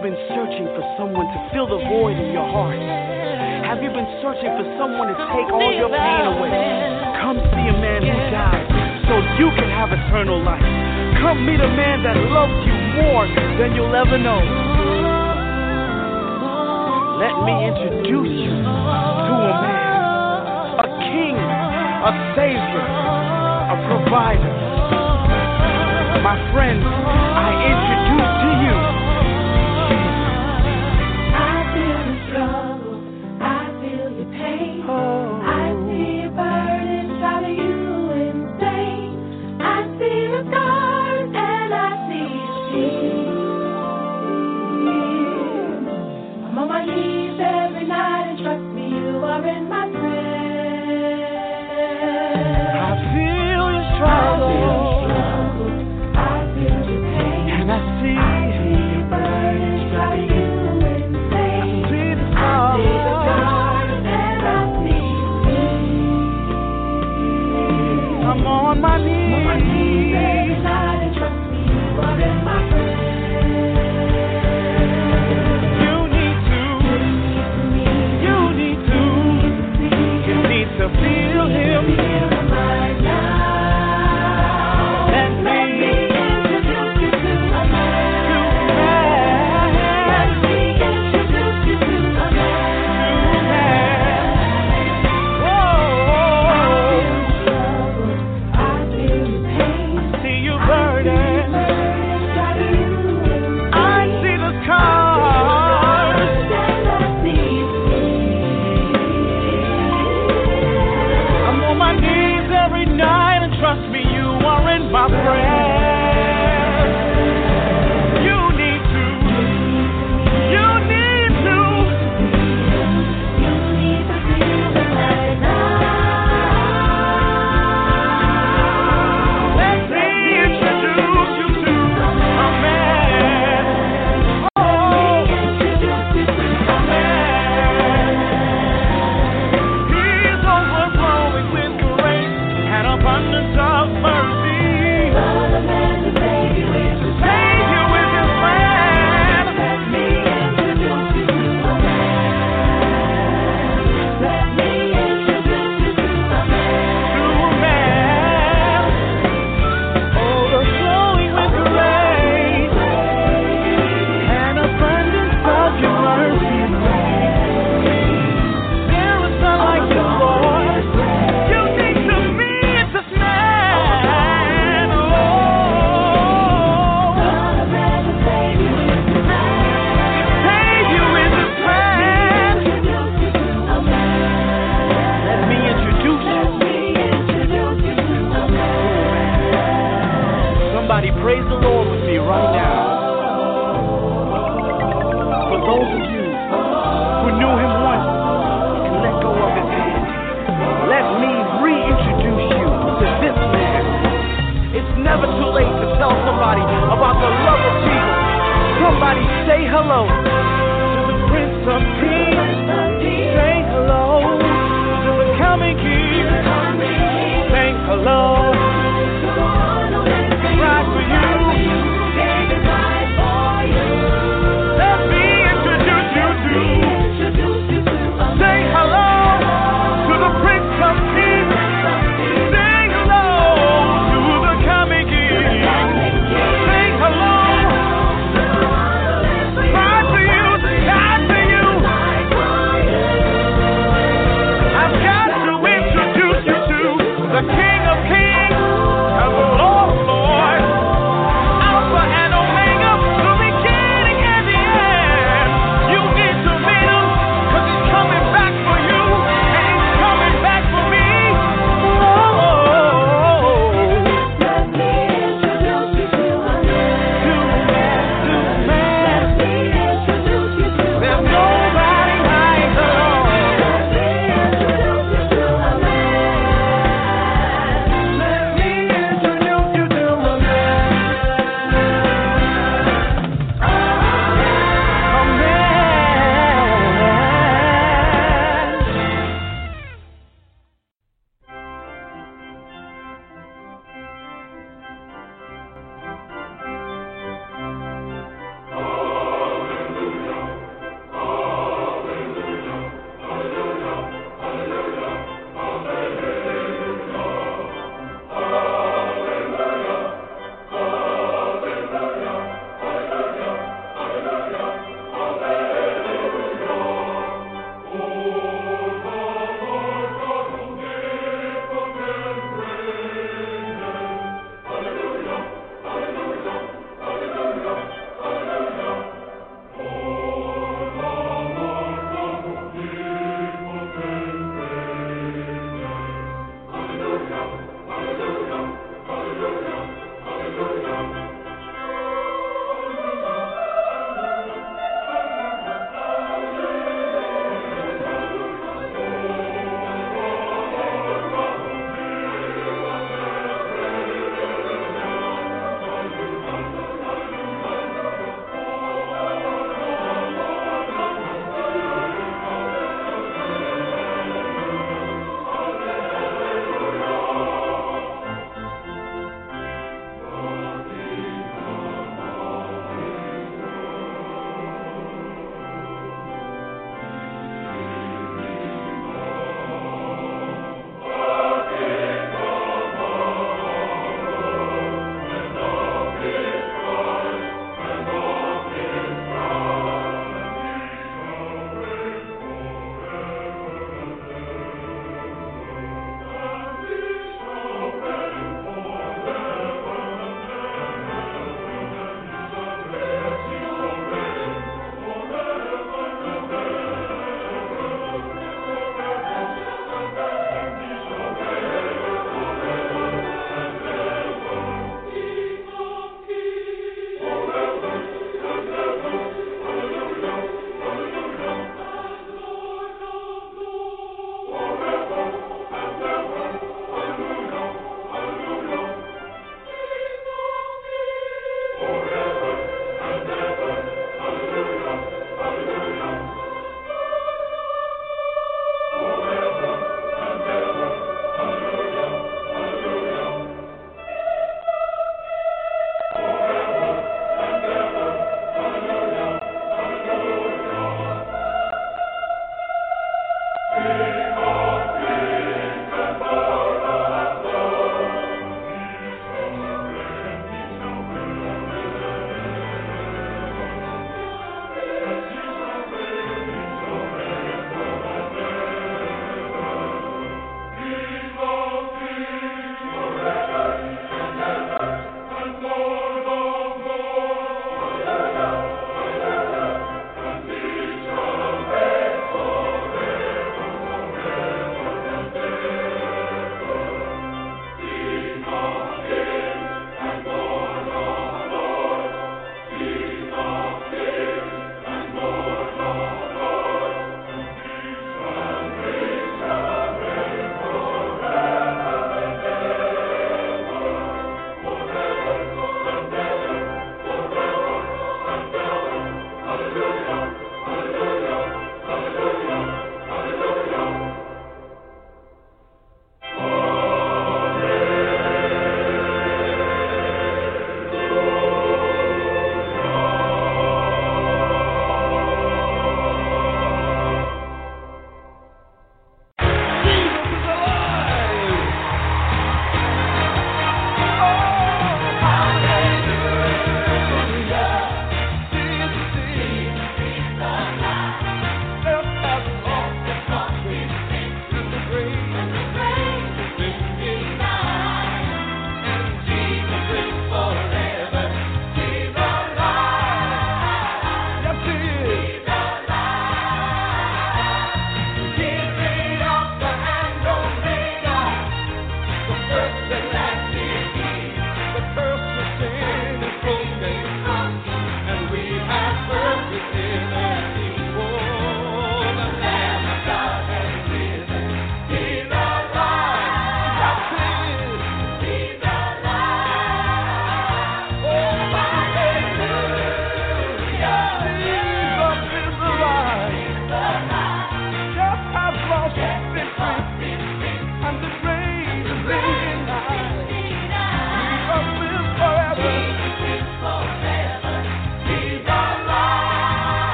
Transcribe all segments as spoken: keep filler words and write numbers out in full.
been searching for someone to fill the void in your heart? Have you been searching for someone to take all your pain away? Come see a man who died so you can have eternal life. Come meet a man that loves you more than you'll ever know. Let me introduce you to a man, a king, a savior, a provider. My friends, I introduce to you Jesus. I feel the struggle, I feel your pain. Oh. I see a burden inside of you insane. I see the scars and I see Jesus. I'm on my knees every night and trust me, you are in my prayers. I feel your struggle. I see, I see the burden inside of you insane. I see the scars, I see the scars and I see you. I'm on my knees. I'm on my knees every night and trust me, you are in my prayers. You need to, you need to, you need to feel Him right now. My friend, you need to, you need to, you need to feel it right now. Let me introduce you to a man. Oh, introduce you to a man. He's overflowing with grace and abundance of mercy. Praise the Lord with me right now. For those of you who knew Him once and let go of His hand, let me reintroduce you to this man. It's never too late to tell somebody about the love of Jesus. Somebody say hello to the Prince of Peace. Say hello to the coming King. Say hello. Right for you. Let me introduce you to. Say hello to the Prince of Peace. Say hello to the coming King. Say hello. Right for you.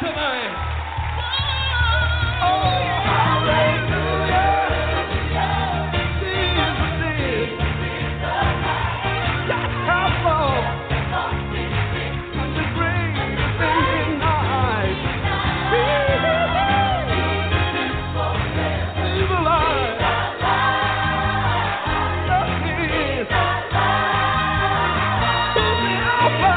tonight. Oh, hallelujah. Jesus is. That's how far. The greatest thing in life. He's alive. Yes, he is. He's the Alpha.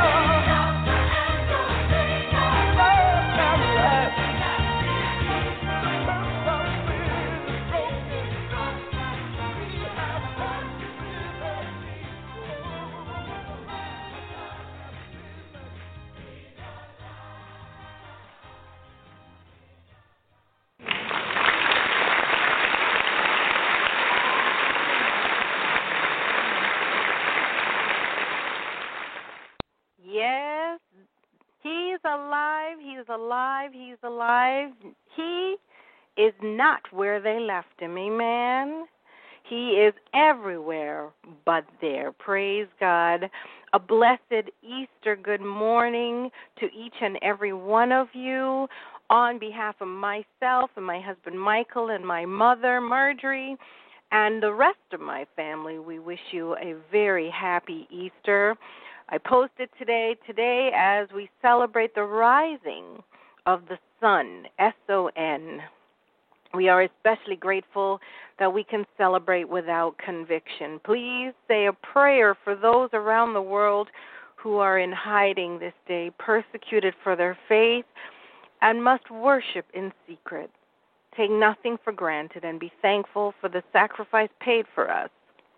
Yes, he's alive, he's alive, he's alive. He is not where they left him, amen? He is everywhere but there. Praise God. A blessed Easter good morning to each and every one of you. On behalf of myself and my husband Michael and my mother Marjorie and the rest of my family, we wish you a very happy Easter. I posted today, today as we celebrate the rising of the sun, S O N. We are especially grateful that we can celebrate without conviction. Please say a prayer for those around the world who are in hiding this day, persecuted for their faith, and must worship in secret. Take nothing for granted and be thankful for the sacrifice paid for us,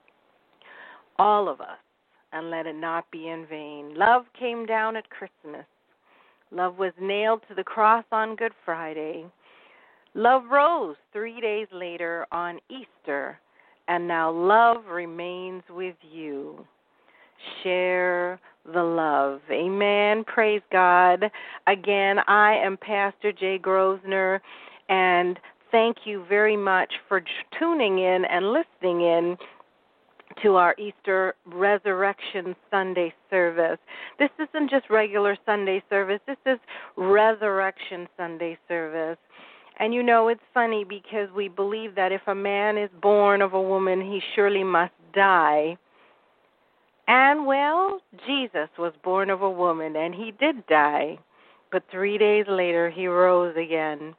all of us, and let it not be in vain. Love came down at Christmas. Love was nailed to the cross on Good Friday. Love rose three days later on Easter, and now love remains with you. Share the love. Amen. Praise God. Again, I am Pastor Jay Grosvenor, and thank you very much for tuning in and listening in to our Easter Resurrection Sunday service. This isn't just regular Sunday service. This is Resurrection Sunday service. And you know, it's funny because we believe that if a man is born of a woman, he surely must die. And, well, Jesus was born of a woman, and he did die. But three days later, he rose again.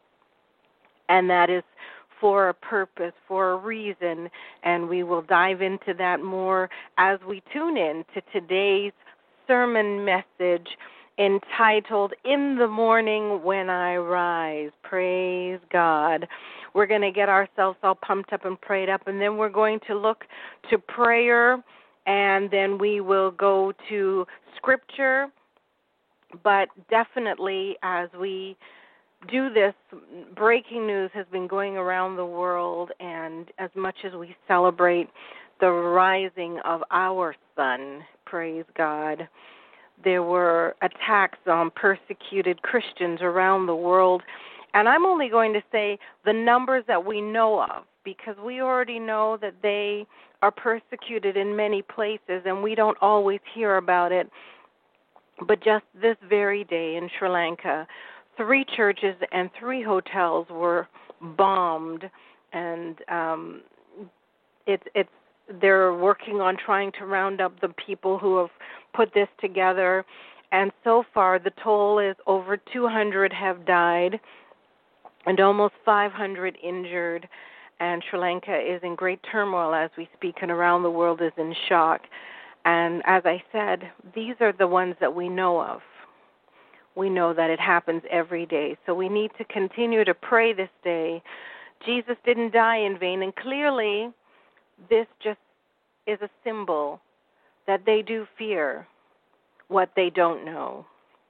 And that is for a purpose, for a reason, and we will dive into that more as we tune in to today's sermon message entitled, In the Morning When I Rise. Praise God. We're going to get ourselves all pumped up and prayed up, and then we're going to look to prayer, and then we will go to scripture. But definitely as we do this, breaking news has been going around the world, and as much as we celebrate the rising of our sun, praise God, there were attacks on persecuted Christians around the world. And I'm only going to say the numbers that we know of, because we already know that they are persecuted in many places, and we don't always hear about it. But just this very day in Sri Lanka, three churches and three hotels were bombed, and um, it's it's they're working on trying to round up the people who have put this together. And so far, the toll is over two hundred have died and almost five hundred injured. And Sri Lanka is in great turmoil as we speak, and around the world is in shock. And as I said, these are the ones that we know of. We know that it happens every day. So we need to continue to pray this day. Jesus didn't die in vain, and clearly this just is a symbol that they do fear what they don't know.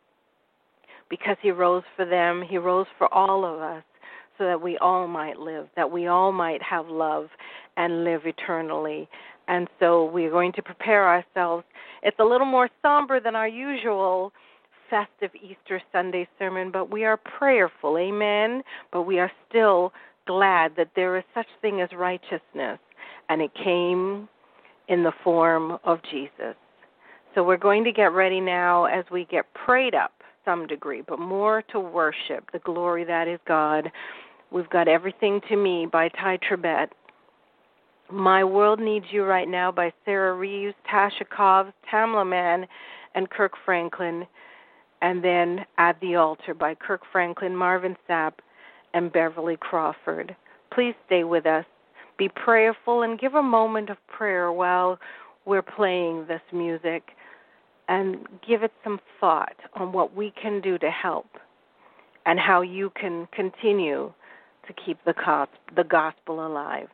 Because he rose for them, he rose for all of us, so that we all might live, that we all might have love and live eternally. And so we're going to prepare ourselves. It's a little more somber than our usual festive Easter Sunday sermon, but we are prayerful, amen? But we are still glad that there is such thing as righteousness, and it came in the form of Jesus. So we're going to get ready now as we get prayed up. some degree, but more to worship the glory that is God. We've got Everything to Me by Ty Tribbett. My World Needs You Right Now by Sarah Reeves, Tasha Cobbs, Tamla Mann, and Kirk Franklin. And then At the Altar by Kirk Franklin, Marvin Sapp, and Beverly Crawford. Please stay with us. Be prayerful and give a moment of prayer while we're playing this music, and give it some thought on what we can do to help and how you can continue to keep the the gospel alive.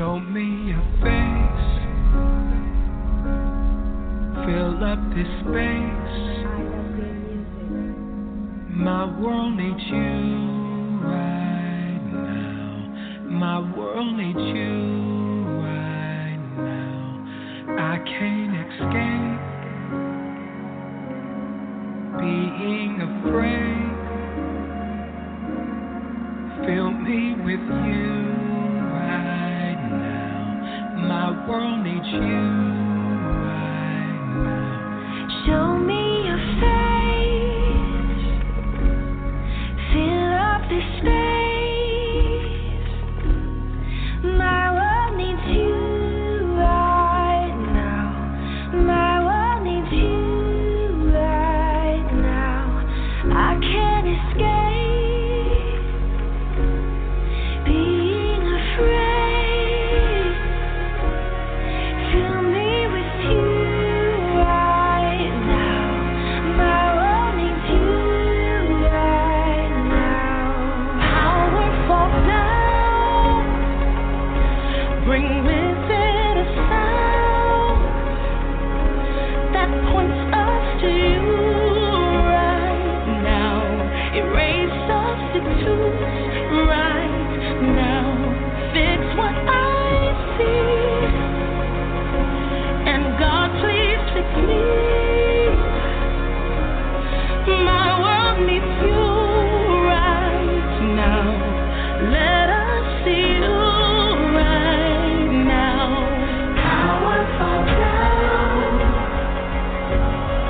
Show me your face. Fill up this space. My world needs you right now. My world needs you right now. I can't escape being afraid. Fill me with you right now. My world needs you right now. Show me your face. Fill up this space. My world needs you right now. My world needs you right now. I can't escape being afraid. Fill me with you right now. My world needs you right now. Powerful down. Bring with it a sound that points us to you right now. Erase substitutes right now. Fix what I see. And God, please fix me. My world needs you right now. Let us see you right now. Power fall down.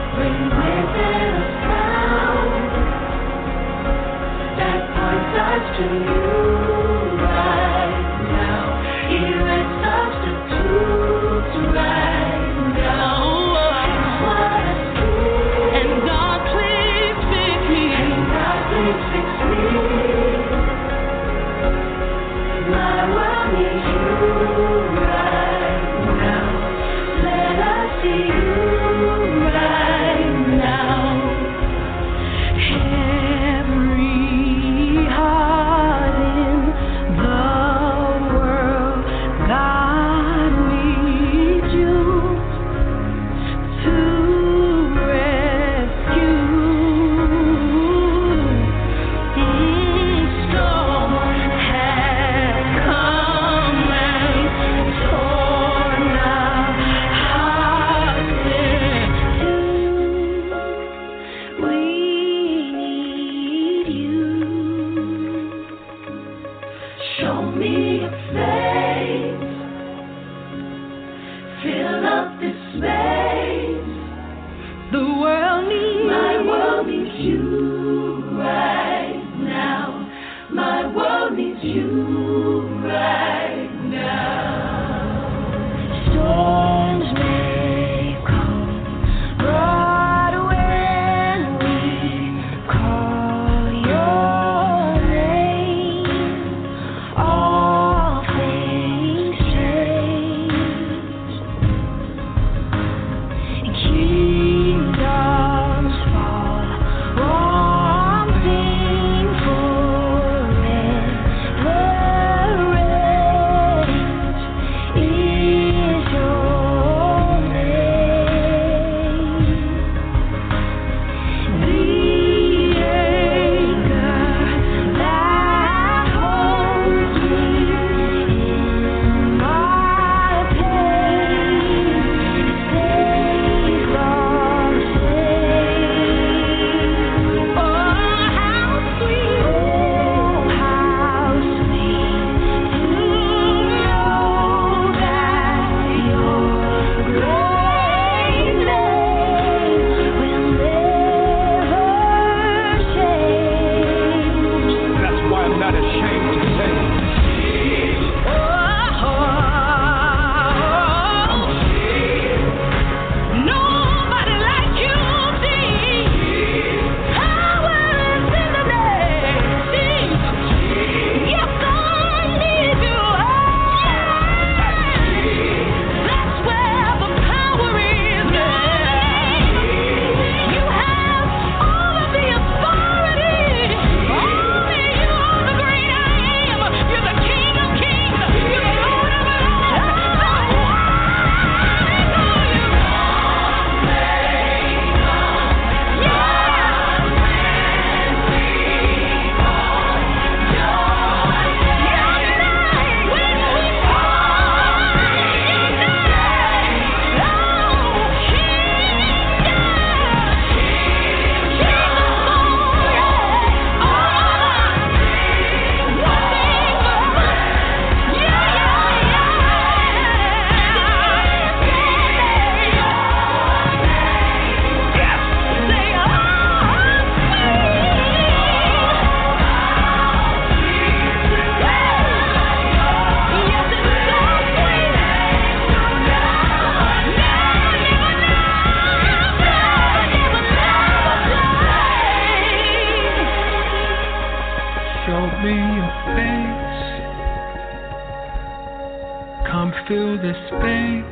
come fill this space.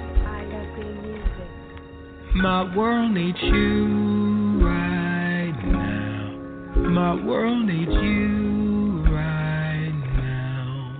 My world needs you right now. My world needs you right now.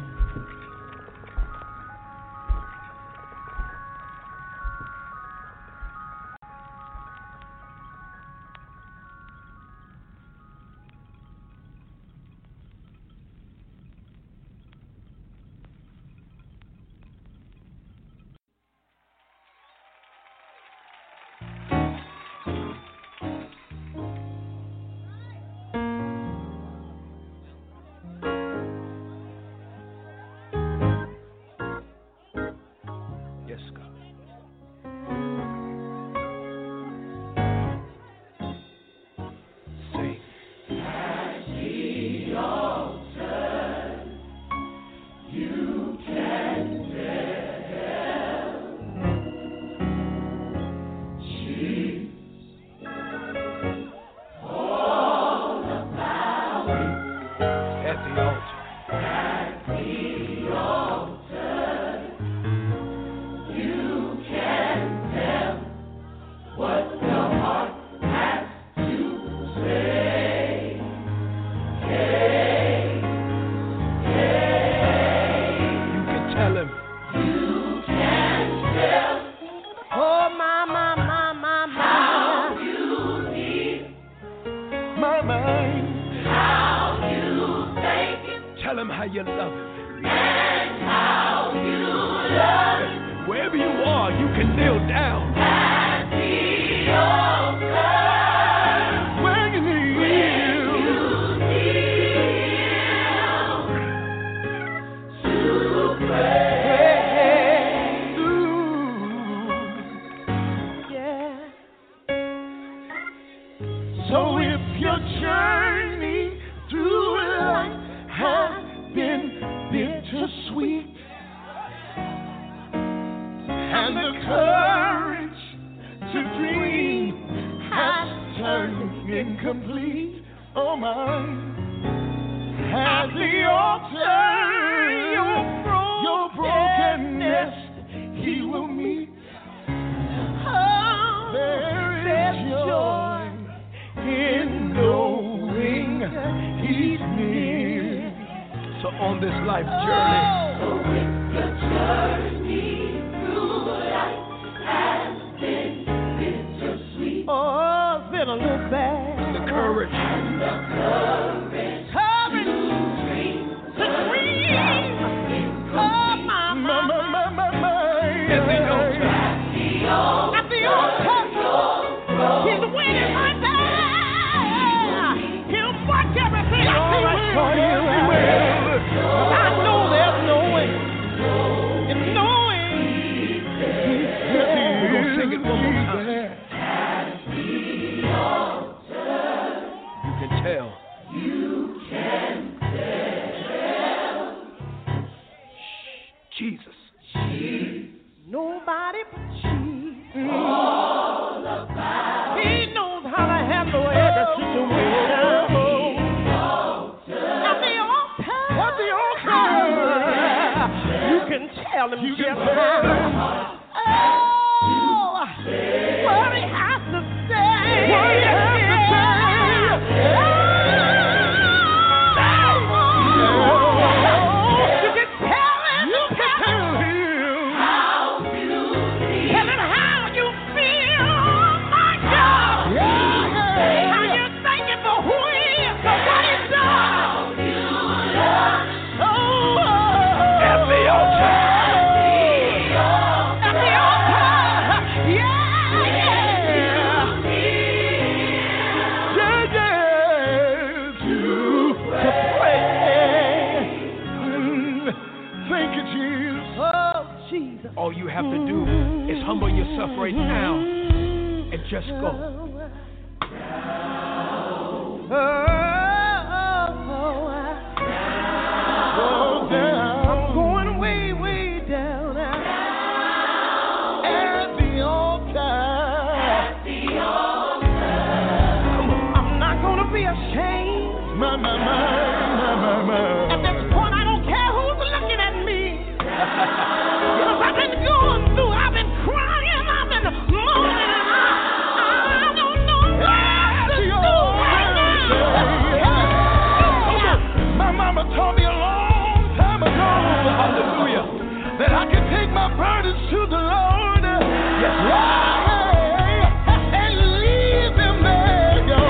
take my burdens to the Lord. Yes, Lord. And leave him there, yo.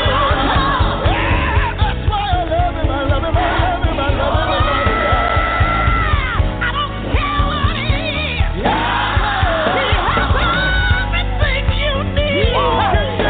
Yeah, that's why I love him. I love him. I love him. I love him. I love him. I don't care what it is. Yeah. He has everything you need. Oh.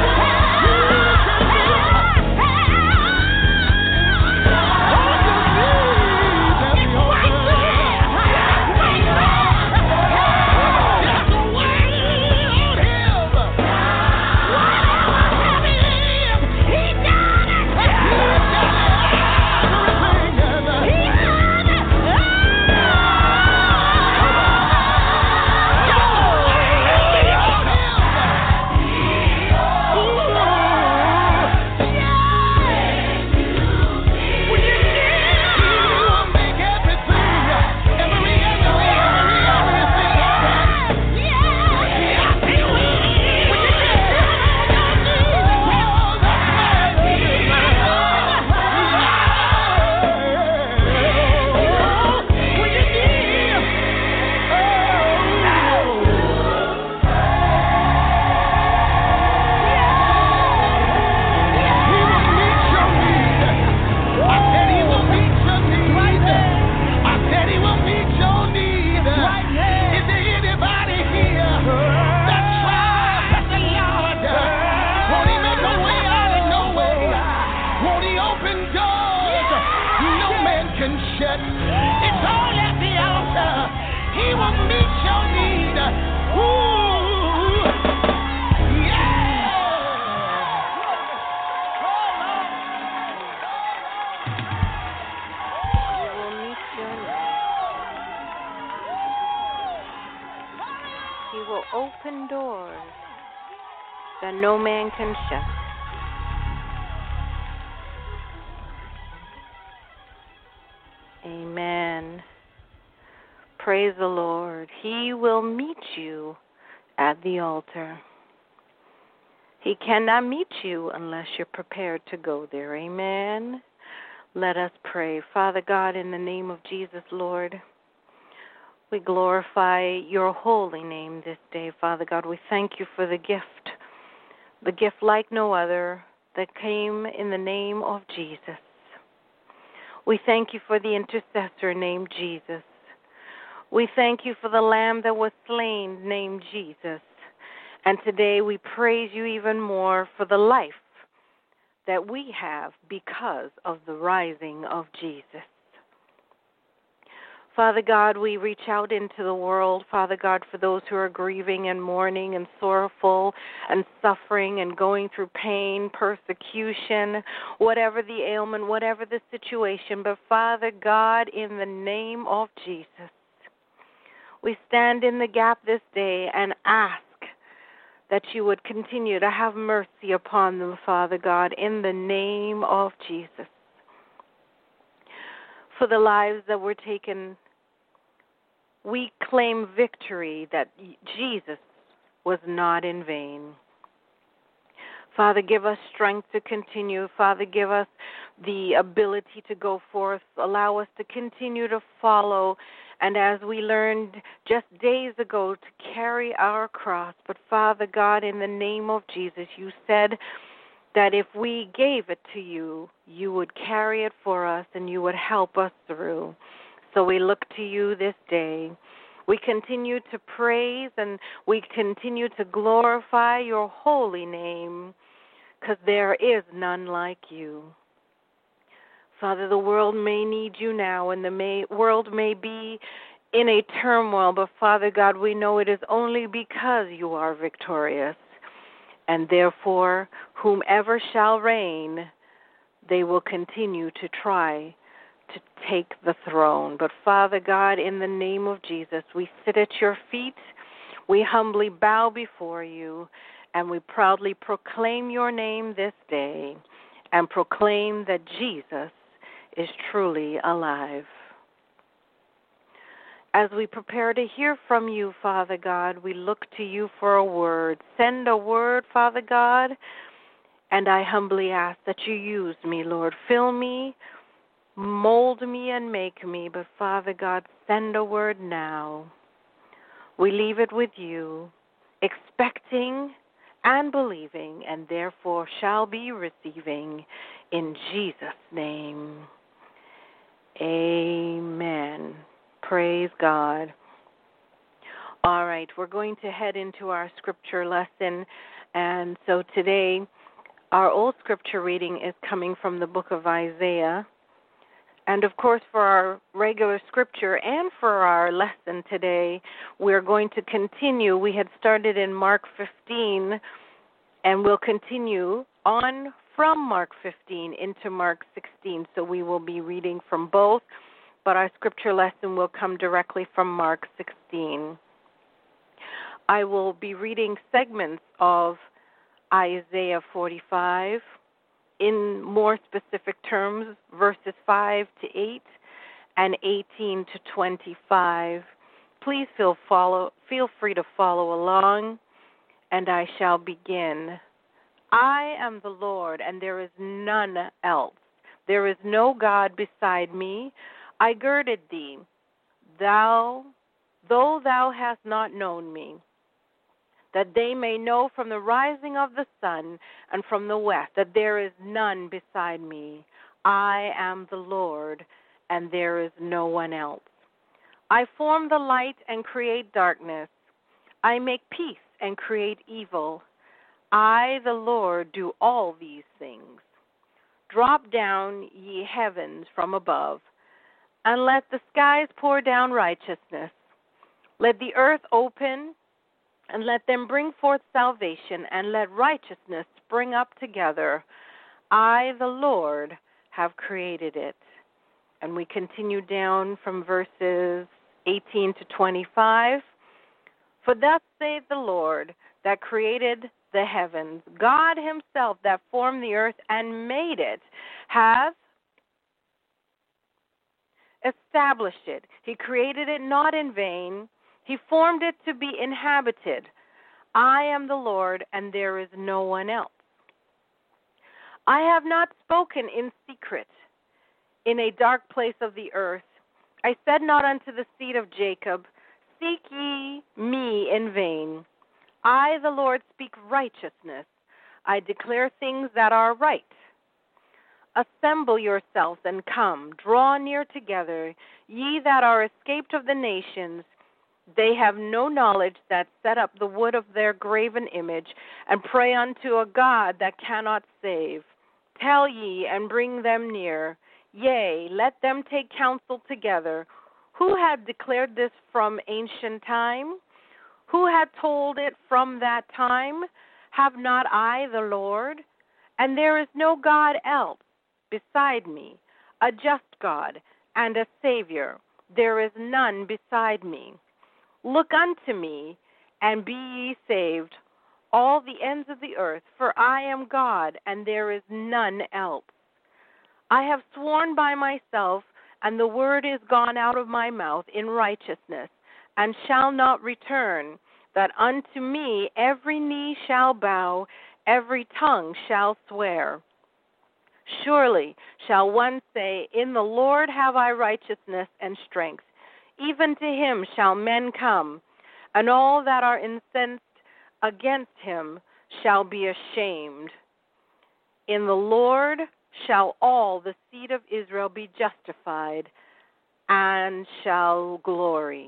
Open doors that no man can shut. Amen. Praise the Lord. He will meet you at the altar. He cannot meet you unless you're prepared to go there. Amen. Let us pray. Father God, in the name of Jesus, Lord, we glorify your holy name this day, Father God. We thank you for the gift, the gift like no other that came in the name of Jesus. We thank you for the intercessor named Jesus. We thank you for the Lamb that was slain named Jesus. And today we praise you even more for the life that we have because of the rising of Jesus. Father God, we reach out into the world, Father God, for those who are grieving and mourning and sorrowful and suffering and going through pain, persecution, whatever the ailment, whatever the situation. But Father God, in the name of Jesus, we stand in the gap this day and ask that you would continue to have mercy upon them, Father God, in the name of Jesus. For the lives that were taken, we claim victory that Jesus was not in vain. Father, give us strength to continue. Father, give us the ability to go forth. Allow us to continue to follow. And as we learned just days ago, to carry our cross. But Father God, in the name of Jesus, you said that if we gave it to you, you would carry it for us and you would help us through. So we look to you this day. We continue to praise and we continue to glorify your holy name, because there is none like you. Father, the world may need you now, and the may, world may be in a turmoil, but Father God, we know it is only because you are victorious. And therefore, whomever shall reign, they will continue to try to take the throne. But Father God, in the name of Jesus, we sit at your feet, we humbly bow before you, and we proudly proclaim your name this day and proclaim that Jesus is truly alive. As we prepare to hear from you, Father God, we look to you for a word. Send a word, Father God, and I humbly ask that you use me, Lord. Fill me, mold me, and make me. But Father God, send a word now. We leave it with you, expecting and believing, and therefore shall be receiving in Jesus' name. Amen. Praise God. All right, we're going to head into our scripture lesson. And so today, our old scripture reading is coming from the book of Isaiah. And of course, for our regular scripture and for our lesson today, we're going to continue. We had started in Mark fifteen, and we'll continue on from Mark fifteen into Mark sixteen. So we will be reading from both, but our scripture lesson will come directly from Mark sixteen. I will be reading segments of Isaiah forty-five, in more specific terms, verses five to eight and eighteen to twenty-five. Please feel follow feel free to follow along, and I shall begin. I am the Lord, and there is none else. There is no God beside me. I girded thee, thou, though thou hast not known me, that they may know from the rising of the sun and from the west that there is none beside me. I am the Lord, and there is no one else. I form the light and create darkness. I make peace and create evil. I, the Lord, do all these things. Drop down, ye heavens, from above, and let the skies pour down righteousness. Let the earth open, and let them bring forth salvation, and let righteousness spring up together. I, the Lord, have created it. And we continue down from verses eighteen to twenty-five. For thus saith the Lord, that created the heavens, God himself that formed the earth and made it, hath established it. He created it not in vain. He formed it to be inhabited. I am the Lord, and there is no one else. I have not spoken in secret in a dark place of the earth. I said not unto the seed of Jacob, seek ye me in vain. I, the Lord, speak righteousness. I declare things that are right. Assemble yourselves and come, draw near together, ye that are escaped of the nations. They have no knowledge that set up the wood of their graven image, and pray unto a God that cannot save. Tell ye, and bring them near. Yea, let them take counsel together. Who had declared this from ancient time? Who had told it from that time? Have not I the Lord? And there is no God else beside me, a just God and a Savior. There is none beside me. Look unto me, and be ye saved, all the ends of the earth, for I am God, and there is none else. I have sworn by myself, and the word is gone out of my mouth in righteousness, and shall not return, that unto me every knee shall bow, every tongue shall swear. Surely shall one say, in the Lord have I righteousness and strength. Even to him shall men come, and all that are incensed against him shall be ashamed. In the Lord shall all the seed of Israel be justified, and shall glory.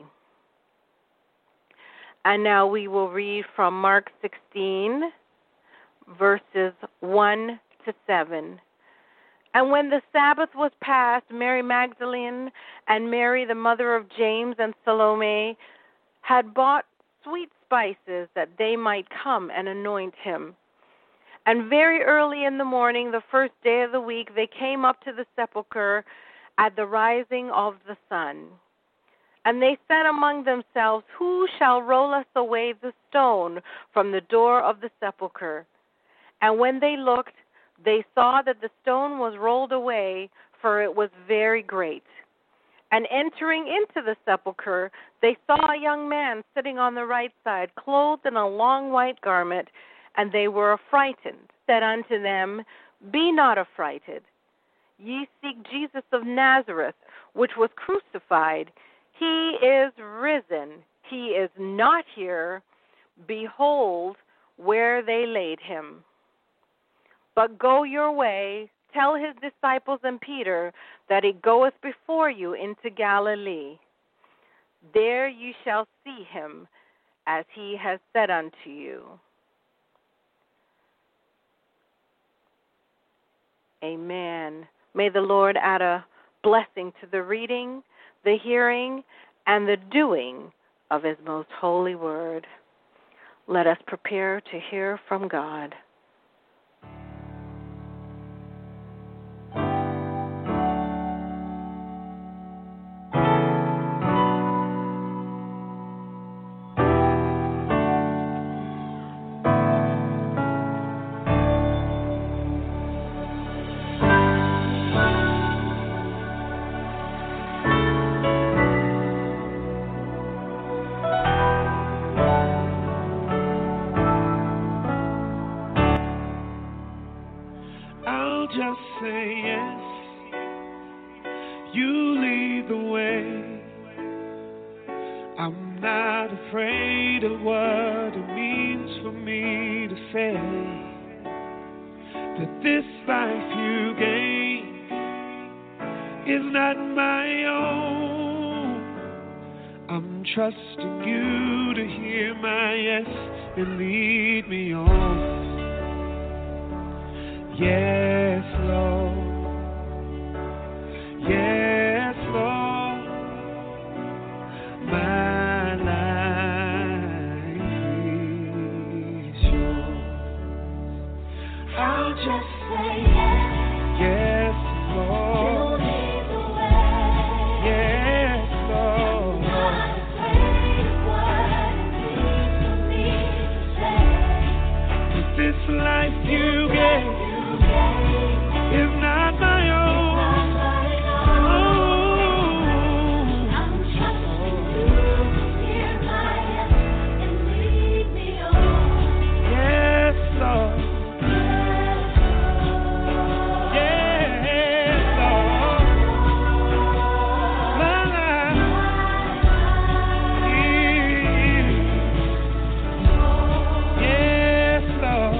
And now we will read from Mark sixteen, verses one to seven. And when the Sabbath was past, Mary Magdalene and Mary, the mother of James and Salome, had bought sweet spices that they might come and anoint him. And very early in the morning, the first day of the week, they came up to the sepulchre at the rising of the sun. And they said among themselves, who shall roll us away the stone from the door of the sepulchre? And when they looked, they saw that the stone was rolled away, for it was very great. And entering into the sepulchre, they saw a young man sitting on the right side, clothed in a long white garment, and they were affrighted. Said unto them, be not affrighted. Ye seek Jesus of Nazareth, which was crucified. He is risen. He is not here, behold where they laid him. But go your way, tell his disciples and Peter that he goeth before you into Galilee. There you shall see him, as he has said unto you. Amen. May the Lord add a blessing to the reading, the hearing, and the doing of his most holy word. Let us prepare to hear from God. Just say yes, you lead the way. I'm not afraid of what it means for me to say that this life you gave is not my own. I'm trusting you to hear my yes and lead me on. Yes, Lord. Yes, Lord. My life is yours. I'll just say yes. Yes, Lord. You lead the way. Yes, Lord. I'm not afraid of what it means for me to say. That this life you gave is not my own. Oh, I'm trusting you to hear my yes and lead me on. Yes, Lord. Yes, Lord. My life is. Yes, Lord.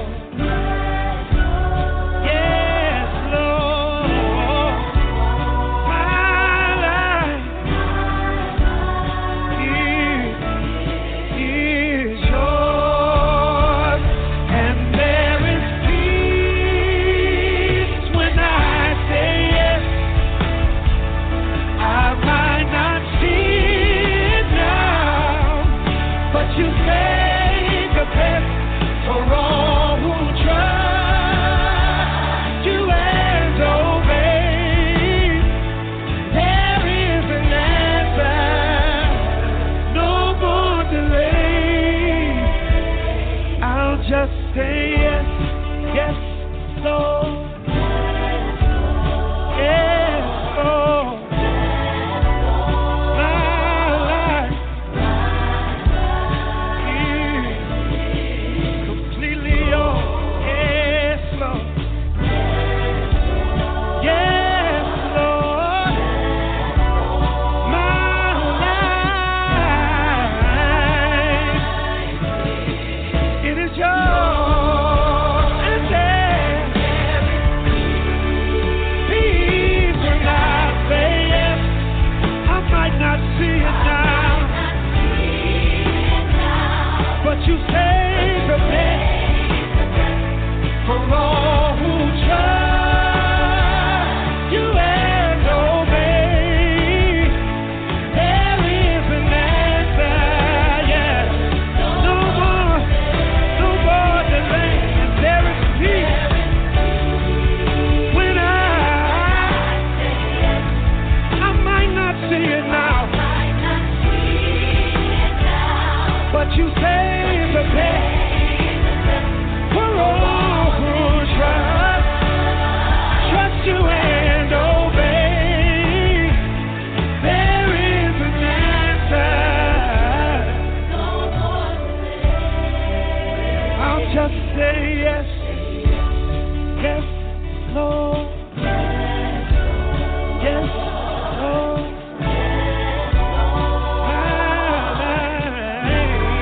Yes, Lord.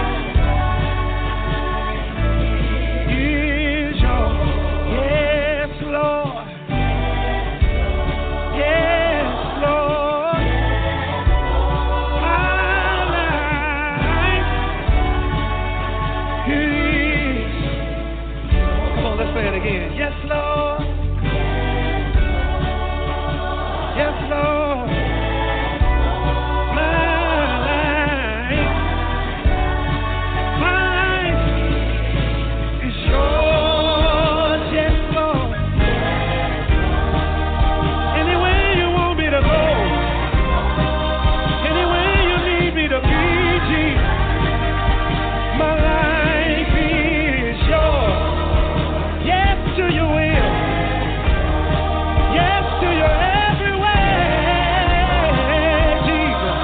again. Yes, Lord. Yes, Lord. My life, my life is yours. Yes, Lord. Anywhere you want me to go, anywhere you need me to be, Jesus, my life is yours. Yes to your will. Yes to your every way, Jesus.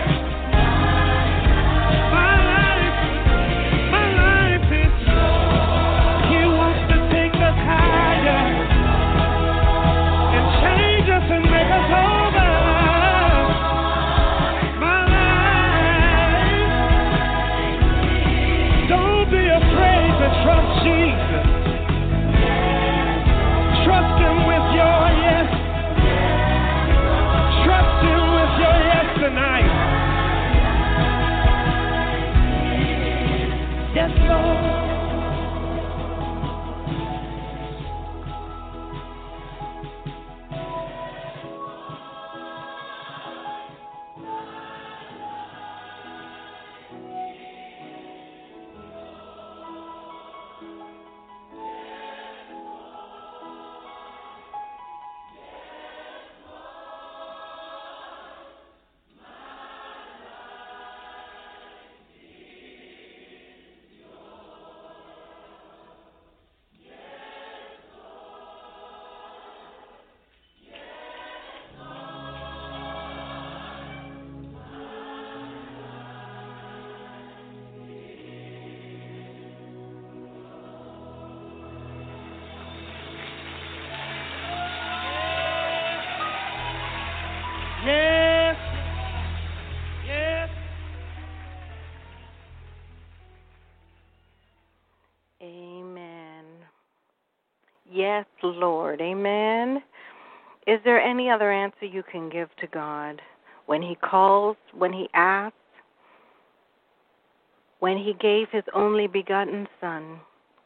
My life, my life is yours. He wants to take us higher and change us and make us over. My life, don't be afraid to trust Jesus. Trust him with your yes. Trust him with your yes tonight. Yes, Lord. Yes. Yes. Amen. Yes, Lord. Amen. Is there any other answer you can give to God when he calls, when he asks, when he gave his only begotten Son,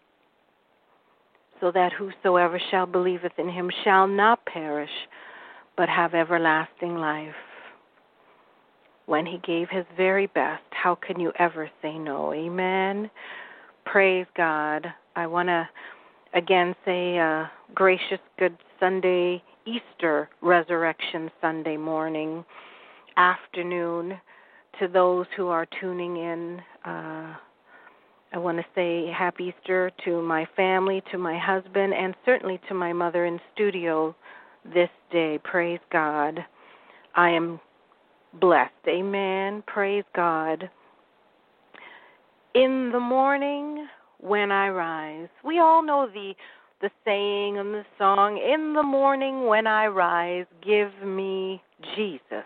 so that whosoever shall believeth in him shall not perish, but have everlasting life? When he gave his very best, how can you ever say no? Amen. Praise God. I want to again say uh, gracious good Sunday, Easter Resurrection Sunday morning, afternoon to those who are tuning in. Uh, I want to say happy Easter to my family, to my husband, and certainly to my mother in studio this day. Praise God. I am blessed. Amen. Praise God. In the morning when I rise. We all know the the saying and the song, in the morning when I rise, give me Jesus.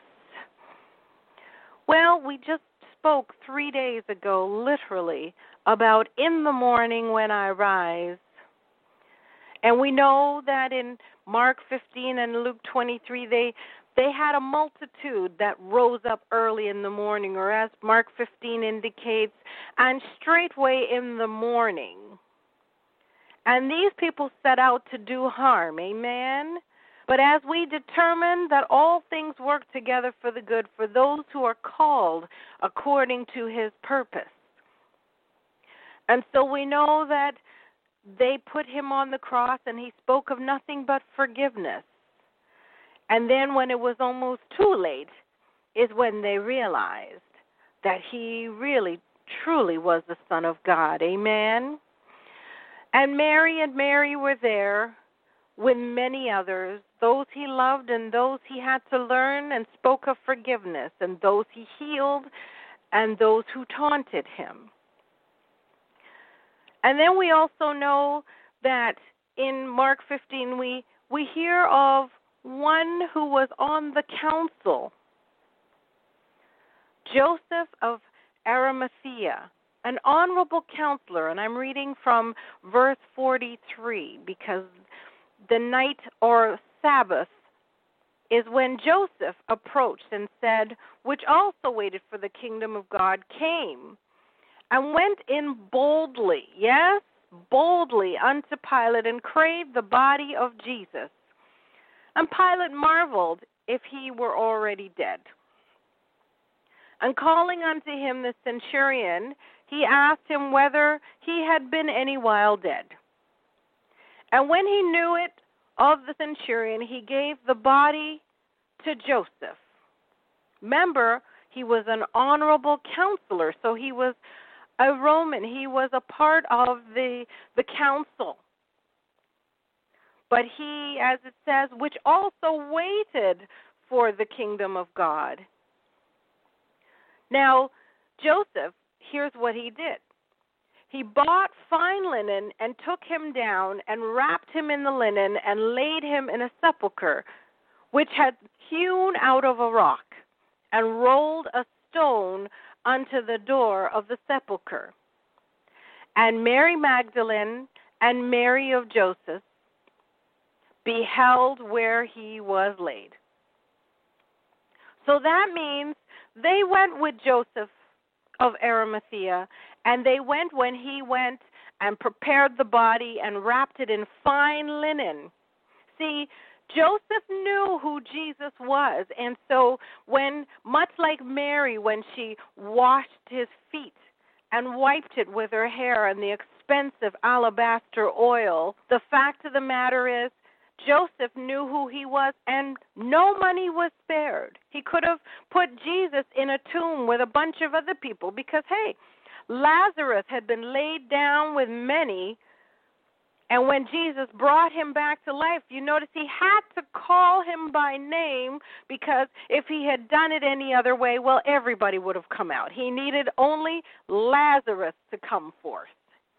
Well, we just spoke three days ago, literally, about in the morning when I rise. And we know that in Mark fifteen and Luke twenty-three, they they had a multitude that rose up early in the morning, or as Mark fifteen indicates, and straightway in the morning. And these people set out to do harm, amen? But as we determine that all things work together for the good for those who are called according to his purpose. And so we know that they put him on the cross and he spoke of nothing but forgiveness. And then when it was almost too late is when they realized that he really, truly was the Son of God. Amen? And Mary and Mary were there with many others, those he loved and those he had to learn, and spoke of forgiveness, and those he healed and those who taunted him. And then we also know that in Mark fifteen we, we hear of one who was on the council, Joseph of Arimathea, an honorable counselor. And I'm reading from verse forty-three, because the night or Sabbath is when Joseph approached and said, which also waited for the kingdom of God, came and went in boldly, yes, boldly unto Pilate and craved the body of Jesus. And Pilate marveled if he were already dead. And calling unto him the centurion, he asked him whether he had been any while dead. And when he knew it of the centurion, he gave the body to Joseph. Remember, he was an honorable counselor, so he was a Roman. He was a part of the, the council. But he, as it says, which also waited for the kingdom of God. Now, Joseph, here's what he did. He bought fine linen and took him down and wrapped him in the linen and laid him in a sepulchre, which had hewn out of a rock, and rolled a stone unto the door of the sepulchre. And Mary Magdalene and Mary of Joseph beheld where he was laid. So that means they went with Joseph of Arimathea, and they went when he went and prepared the body and wrapped it in fine linen. See, Joseph knew who Jesus was, and so when, much like Mary, when she washed his feet and wiped it with her hair and the expensive alabaster oil, the fact of the matter is, Joseph knew who he was, and no money was spared. He could have put Jesus in a tomb with a bunch of other people because, hey, Lazarus had been laid down with many, and when Jesus brought him back to life, you notice he had to call him by name because if he had done it any other way, well, everybody would have come out. He needed only Lazarus to come forth.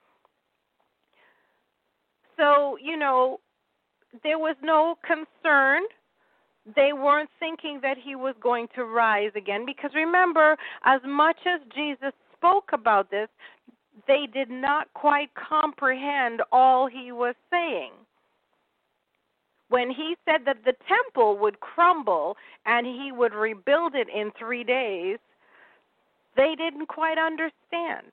So, you know, there was no concern. They weren't thinking that he was going to rise again because remember, as much as Jesus spoke about this, they did not quite comprehend all he was saying. When he said that the temple would crumble and he would rebuild it in three days, they didn't quite understand.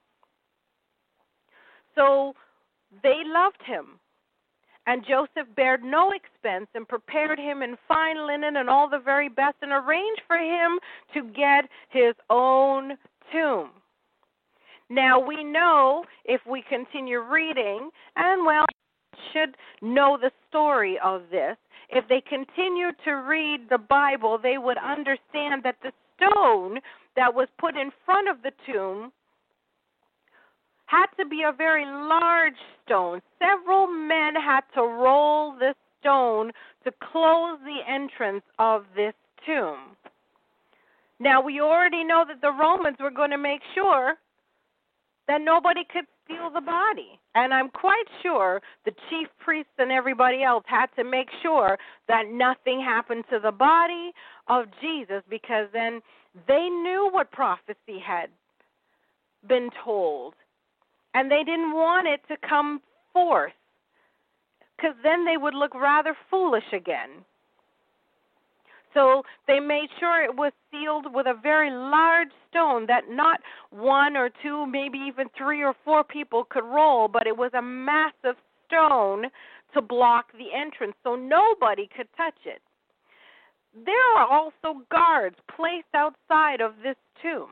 So they loved him. And Joseph bared no expense and prepared him in fine linen and all the very best and arranged for him to get his own tomb. Now, we know, if we continue reading, and, well, should know the story of this, if they continue to read the Bible, they would understand that the stone that was put in front of the tomb had to be a very large stone. Several men had to roll this stone to close the entrance of this tomb. Now, we already know that the Romans were going to make sure that nobody could steal the body. And I'm quite sure the chief priests and everybody else had to make sure that nothing happened to the body of Jesus because then they knew what prophecy had been told. And they didn't want it to come forth because then they would look rather foolish again. So they made sure it was sealed with a very large stone that not one or two, maybe even three or four people could roll, but it was a massive stone to block the entrance so nobody could touch it. There are also guards placed outside of this tomb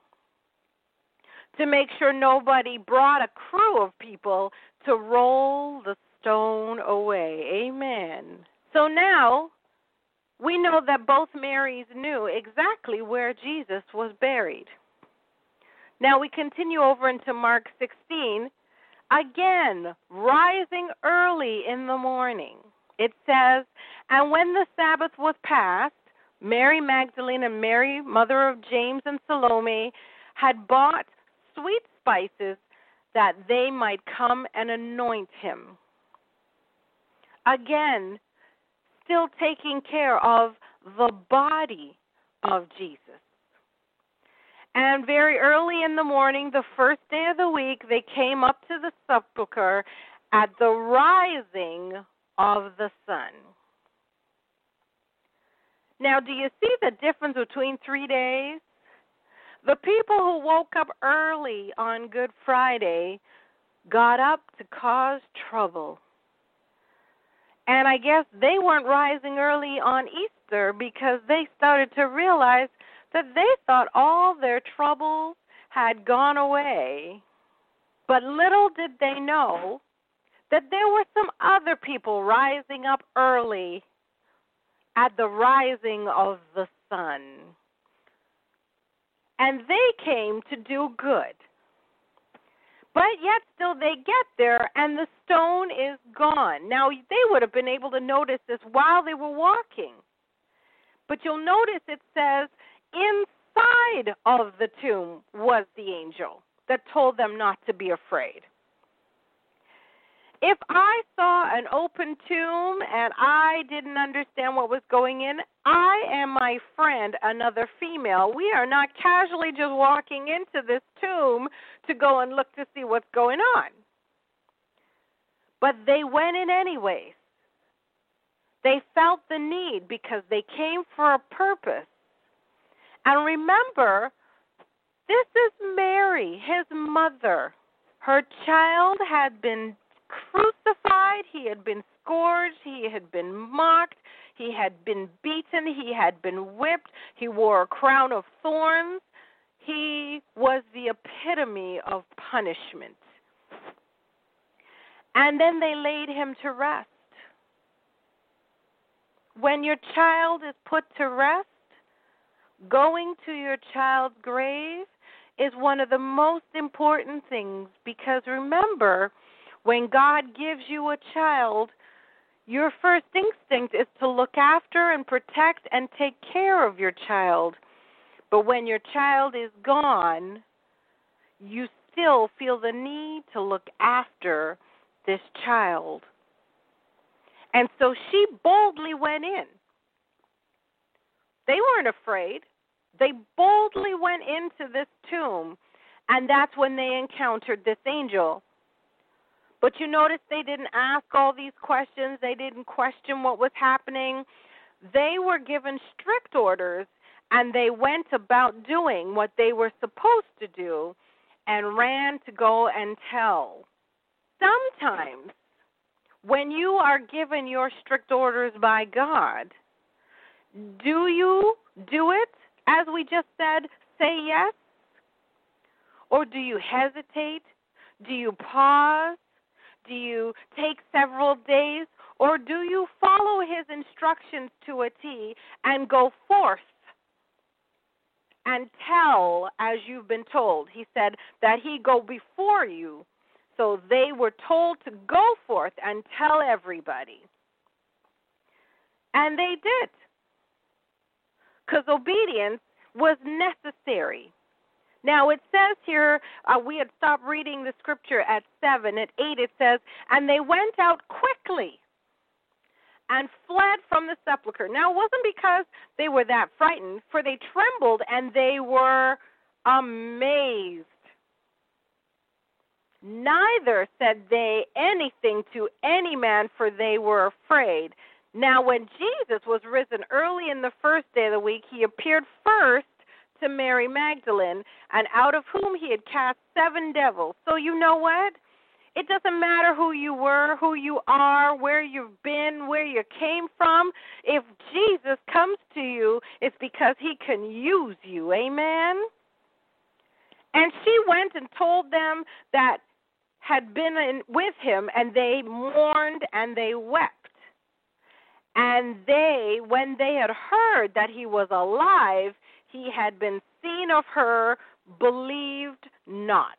to make sure nobody brought a crew of people to roll the stone away. Amen. So now we know that both Marys knew exactly where Jesus was buried. Now we continue over into Mark sixteen. Again, rising early in the morning, it says, and when the Sabbath was past, Mary Magdalene and Mary, mother of James and Salome, had bought sweet spices that they might come and anoint him. Again, still taking care of the body of Jesus. And very early in the morning, the first day of the week, they came up to the sepulchre at the rising of the sun. Now, do you see the difference between three days? The people who woke up early on Good Friday got up to cause trouble. And I guess they weren't rising early on Easter because they started to realize that they thought all their troubles had gone away. But little did they know that there were some other people rising up early at the rising of the sun. And they came to do good. But yet still they get there and the stone is gone. Now, they would have been able to notice this while they were walking. But you'll notice it says inside of the tomb was the angel that told them not to be afraid. If I saw an open tomb and I didn't understand what was going in, I and my friend, another female, we are not casually just walking into this tomb to go and look to see what's going on. But they went in anyways. They felt the need because they came for a purpose. And remember, this is Mary, his mother. Her child had been crucified, he had been scourged, he had been mocked, he had been beaten, he had been whipped, he wore a crown of thorns. He was the epitome of punishment. And then they laid him to rest. When your child is put to rest, going to your child's grave is one of the most important things, because remember, when God gives you a child, your first instinct is to look after and protect and take care of your child. But when your child is gone, you still feel the need to look after this child. And so she boldly went in. They weren't afraid. They boldly went into this tomb, and that's when they encountered this angel. But you notice they didn't ask all these questions. They didn't question what was happening. They were given strict orders, and they went about doing what they were supposed to do and ran to go and tell. Sometimes when you are given your strict orders by God, do you do it, as we just said, say yes? Or do you hesitate? Do you pause? Do you take several days? Or do you follow his instructions to a T and go forth and tell as you've been told? He said that he go before you. So they were told to go forth and tell everybody. And they did. Because obedience was necessary. Now, it says here, uh, we had stopped reading the scripture at seven. At eight, it says, and they went out quickly and fled from the sepulchre. Now, it wasn't because they were that frightened, for they trembled and they were amazed. Neither said they anything to any man, for they were afraid. Now, when Jesus was risen early in the first day of the week, he appeared first to Mary Magdalene, and out of whom he had cast seven devils. So you know what? It doesn't matter who you were, who you are, where you've been, where you came from. If Jesus comes to you, it's because he can use you. Amen? And she went and told them that had been in, with him, and they mourned and they wept. And they, when they had heard that he was alive, he had been seen of her, believed not.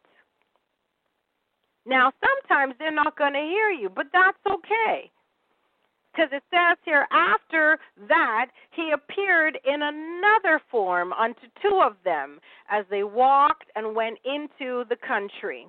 Now, sometimes they're not going to hear you, but that's okay. Because it says here, after that, he appeared in another form unto two of them as they walked and went into the country.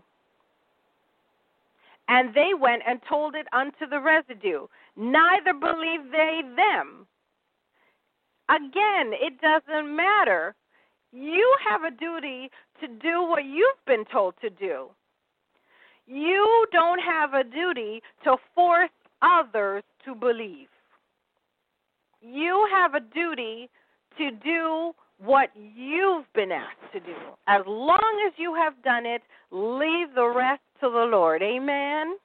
And they went and told it unto the residue. Neither believed they them. Again, it doesn't matter. You have a duty to do what you've been told to do. You don't have a duty to force others to believe. You have a duty to do what you've been asked to do. As long as you have done it, leave the rest to the Lord. Amen?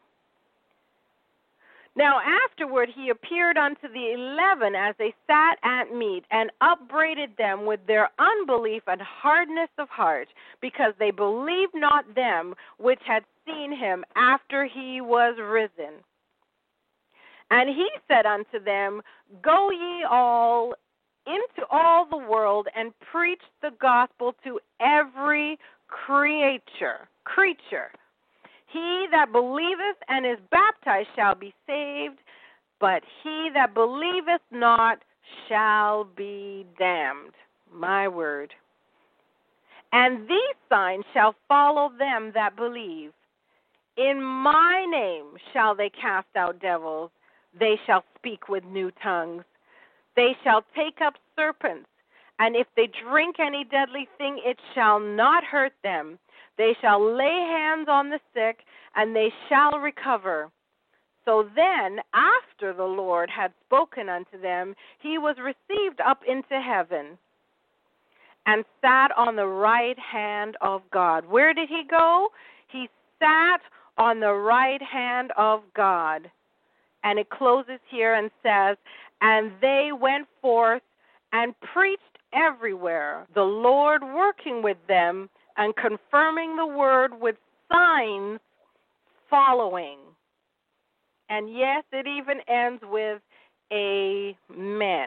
Now afterward he appeared unto the eleven as they sat at meat, and upbraided them with their unbelief and hardness of heart, because they believed not them which had seen him after he was risen. And he said unto them, Go ye all into all the world, and preach the gospel to every creature. Creature. He that believeth and is baptized shall be saved, but he that believeth not shall be damned. My word. And these signs shall follow them that believe. In my name shall they cast out devils. They shall speak with new tongues. They shall take up serpents, and if they drink any deadly thing, it shall not hurt them. They shall lay hands on the sick, and they shall recover. So then, after the Lord had spoken unto them, he was received up into heaven and sat on the right hand of God. Where did he go? He sat on the right hand of God. And it closes here and says, And they went forth and preached everywhere, the Lord working with them and confirming the word with signs following. And yes, it even ends with amen.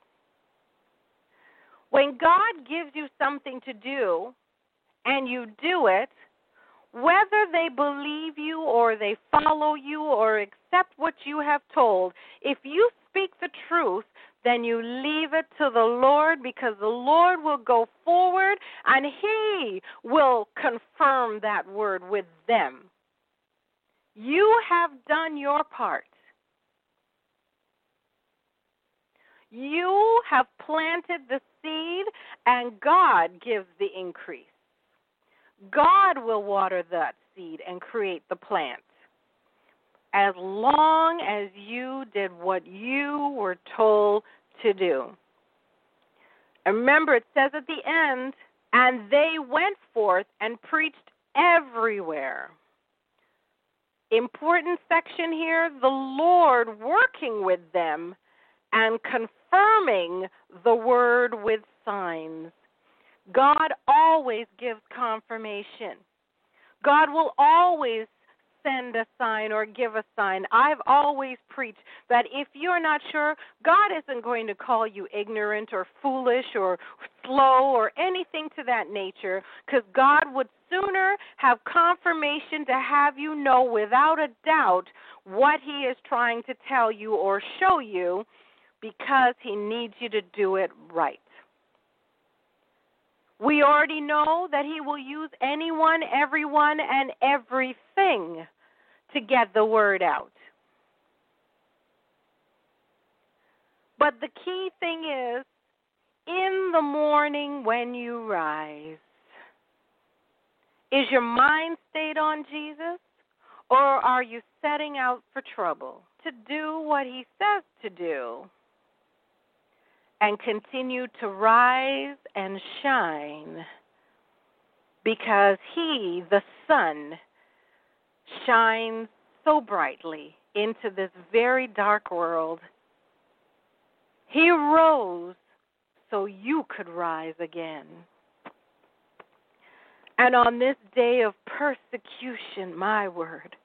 When God gives you something to do and you do it, whether they believe you or they follow you or accept what you have told, if you speak the truth, then you leave it to the Lord, because the Lord will go forward and he will confirm that word with them. You have done your part. You have planted the seed, and God gives the increase. God will water that seed and create the plant, as long as you did what you were told to do. And remember, it says at the end, and they went forth and preached everywhere. Important section here, the Lord working with them and confirming the word with signs. God always gives confirmation. God will always send a sign or give a sign. I've always preached that if you're not sure, God isn't going to call you ignorant or foolish or slow or anything to that nature, because God would sooner have confirmation to have you know without a doubt what he is trying to tell you or show you, because he needs you to do it right. We already know that he will use anyone, everyone, and everything to get the word out. But the key thing is, in the morning when you rise, is your mind stayed on Jesus, or are you setting out for trouble to do what he says to do and continue to rise and shine, because he, the sun, shines so brightly into this very dark world. He rose so you could rise again. And on this day of persecution, my word,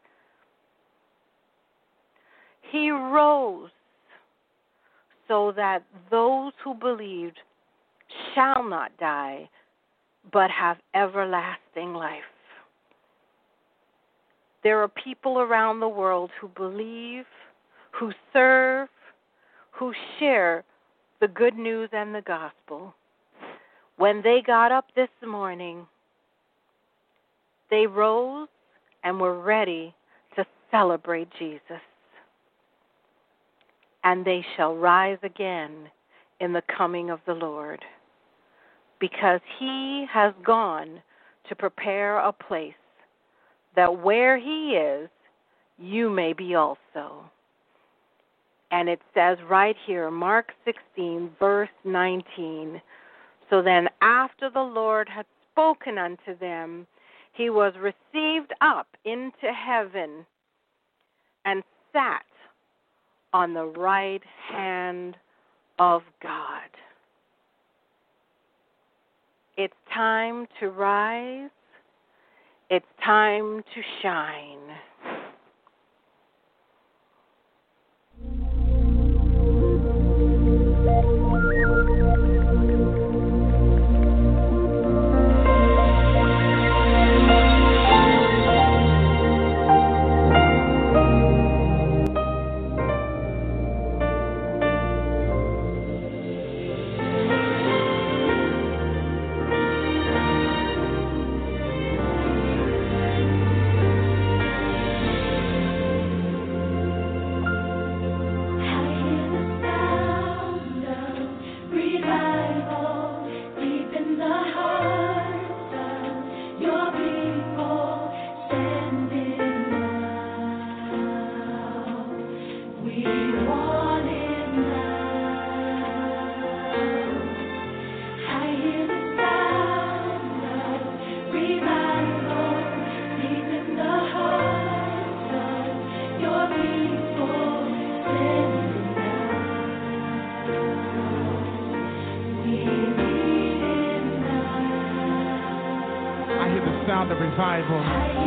he rose so that those who believed shall not die, but have everlasting life. There are people around the world who believe, who serve, who share the good news and the gospel. When they got up this morning, they rose and were ready to celebrate Jesus. And they shall rise again in the coming of the Lord, because he has gone to prepare a place that where he is, you may be also. And it says right here, Mark sixteen, verse nineteen, So then after the Lord had spoken unto them, he was received up into heaven and sat on the right hand of God. It's time to rise. It's time to shine. Sound of revival.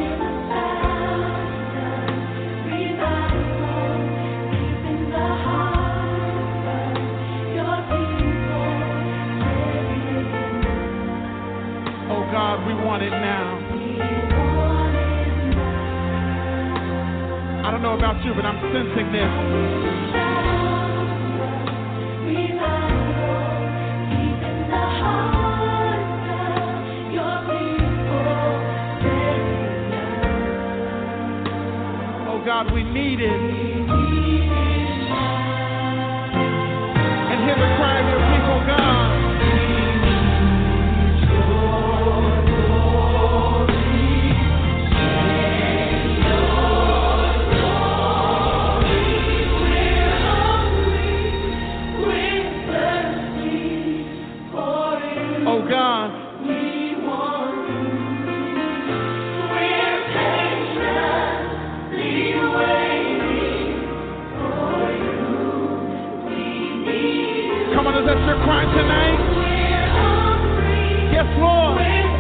Oh God, we want it now. I don't know about you, but I'm sensing this. God, we need it. And hear the cry of your people, God. Oh God. That's your cry tonight. Yes, Lord.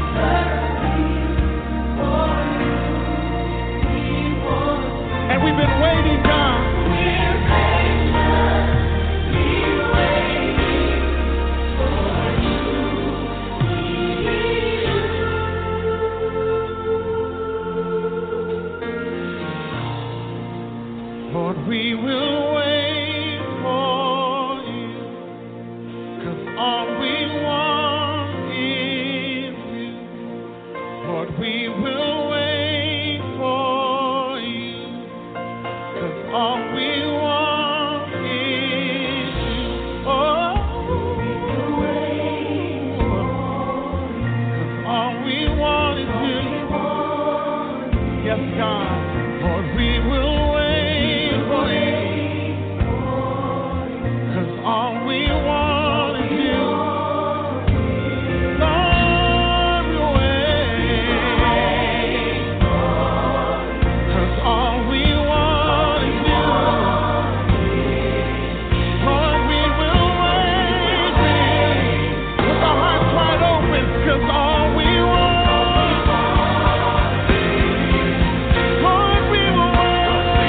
And we've been waiting, God. Lord, we will wait for you. All we want is you. Lord, we will wait for you. 'Cause all we want is you. Oh, we will wait for you. 'Cause all we want is you. Yes, God. Lord, we will wait for you. 'Cause all we want. Lord, we will wait.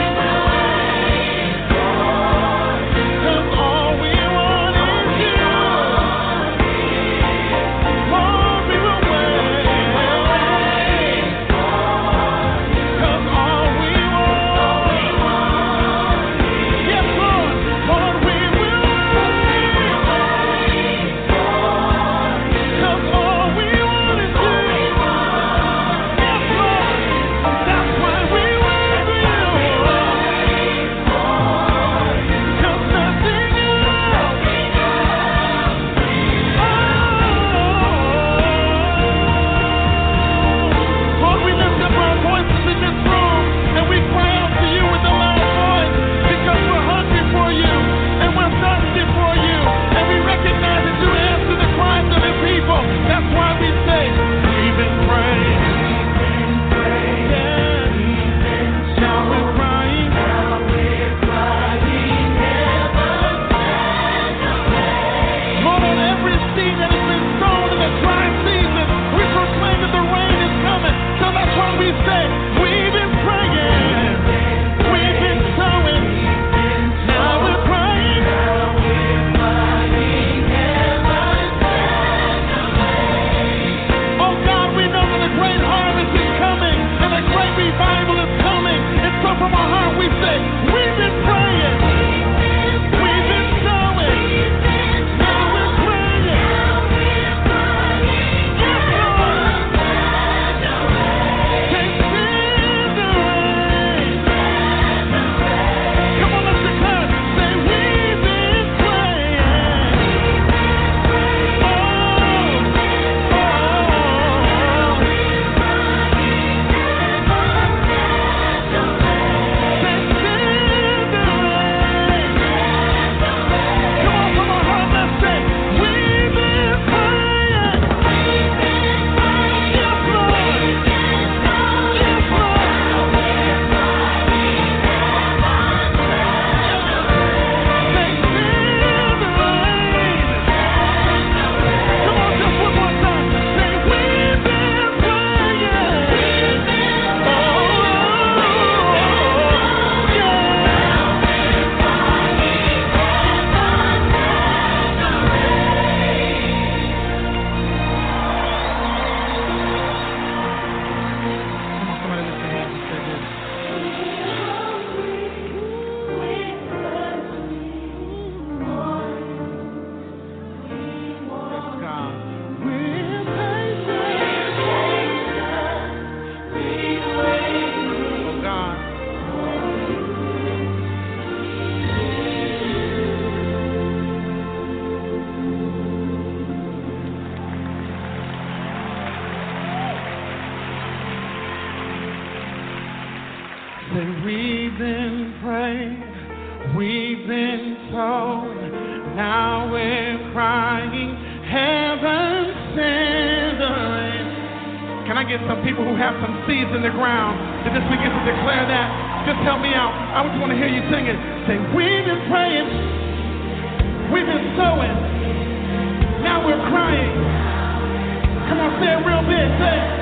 Say, we've been praying, we've been told, now we're crying, heaven send the rain. Can I get some people who have some seeds in the ground to just begin to declare that? Just help me out. I just want to hear you sing it. Say, we've been praying, we've been sowing, now we're crying. Come on, say it real big, say it.